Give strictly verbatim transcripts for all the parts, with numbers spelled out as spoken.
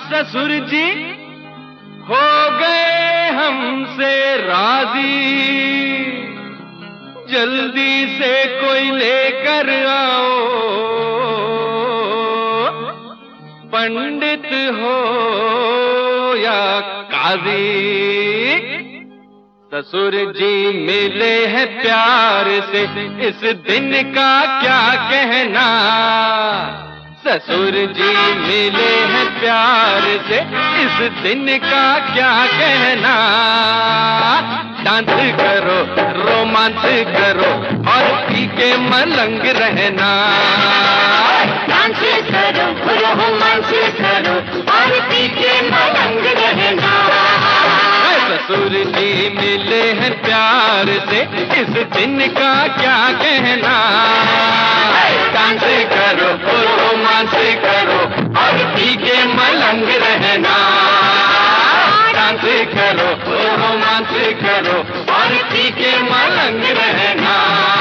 ससुर जी हो गए हमसे राजी, जल्दी से कोई लेकर आओ, पंडित हो या काजी। ससुर जी मिले हैं प्यार से, इस दिन का क्या कहना। ससुर जी मिले हैं प्यार से, इस दिन का क्या कहना। डांस करो, रोमांस करो और पी के मलंग रहना। डांस करो, रोमांस करो और पी के मलंग रहना। ससुर जी मिले हैं प्यार से, इस दिन का क्या कहना। डांस करो, रोमांस करो और पी के मलंग रहना। डांस करो, रोमांस करो और पी के मलंग रहना।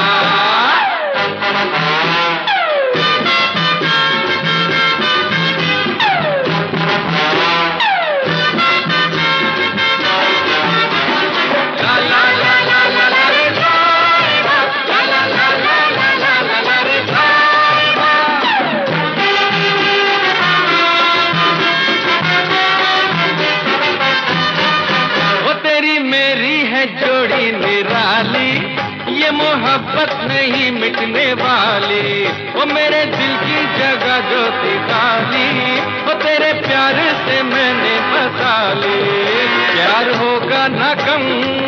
जोड़ी निराली, ये मोहब्बत नहीं मिटने वाली। वो मेरे दिल की जगह जो थी खाली, वो तेरे प्यार से मैंने बसा ली। प्यार होगा न कम,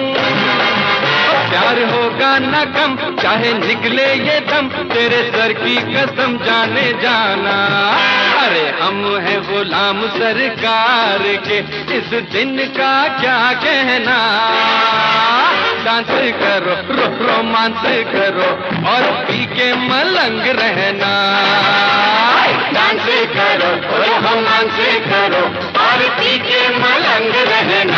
प्यार होगा न कम, चाहे निकले ये दम, तेरे सर की कसम जाने जाना। अरे हम हैं गुलाम सरकार के, इस दिन का क्या कहना। डांस करो, रो, रोमांस करो और पी के मलंग रहना। डांस करो, रोमांस करो और पी के मलंग रहना।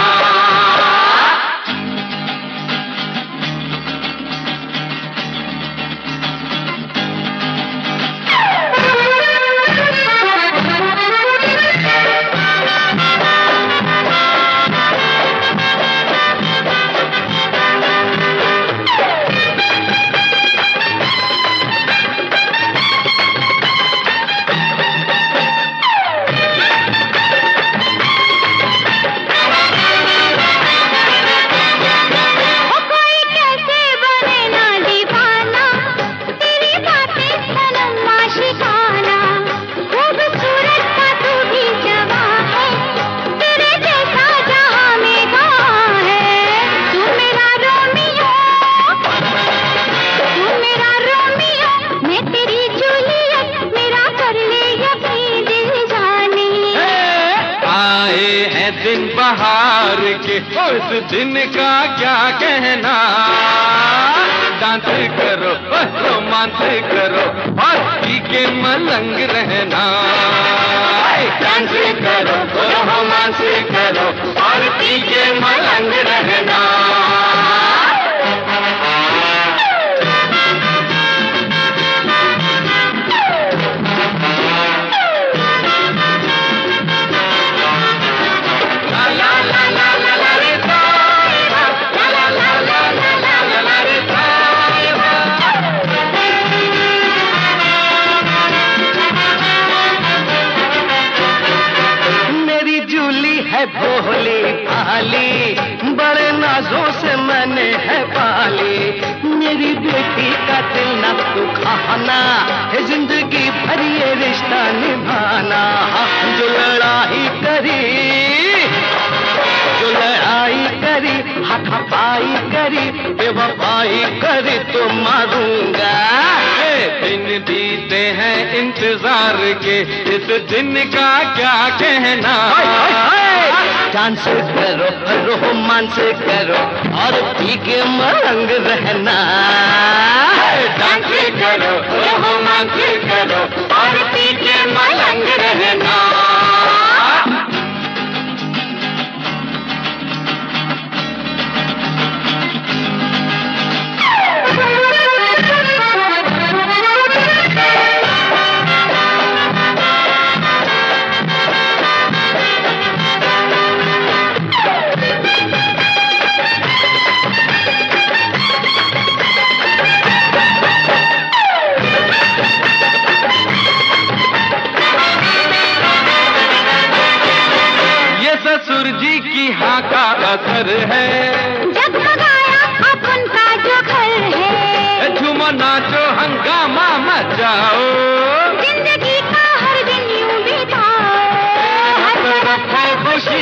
दिन बहार के, उस दिन का क्या कहना। डांस करो, रोमांस करो और पी के मलंग रहना। डांस करो, रोमांस करो और पी के मलंग रहना। है भोली भाली, बड़े नाजों से मैंने है पाली। मेरी बेटी का दिल न तू खाना, है जिंदगी भर ये रिश्ता निभाना। जो लड़ाई करी, जो लड़ाई करी, हाथापाई करी, बेवफाई करी तो मारूंगा। दिन बीते हैं इंतजार के, इस दिन का क्या कहना। डांस करो, रोमांस करो और पी के मलंग रहना। डांस करो, रोमांस करो और पी के मलंग रहना। ससुर जी की हाँ का असर है, जगमगाया अपन का जो घर है। झूमो नाचो हंगामा मचाओ, जिंदगी का हर दिन यूं बिताओ। हर तरफ है खुशी,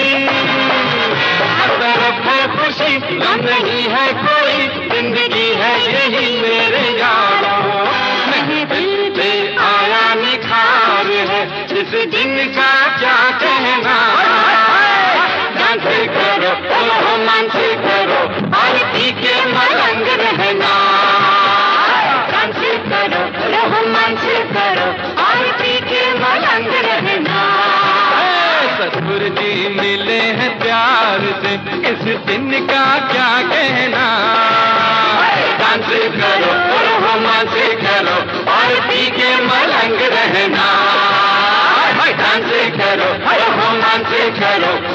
हर तरफ है खुशी, गम नहीं है कोई, जिंदगी है यही मेरे यारों। महफिल पे आया निखार है, इस दिन का क्या कहना। डांस करो रोमांस करो और पी के मलंग रहना। डांस करो रोमांस करो और पी के मलंग रहना। ससुर जी मिले हैं प्यार से, इस दिन का क्या कहना। डांस करो रोमांस करो और पी के मलंग रहना। डांस करो रोमांस करो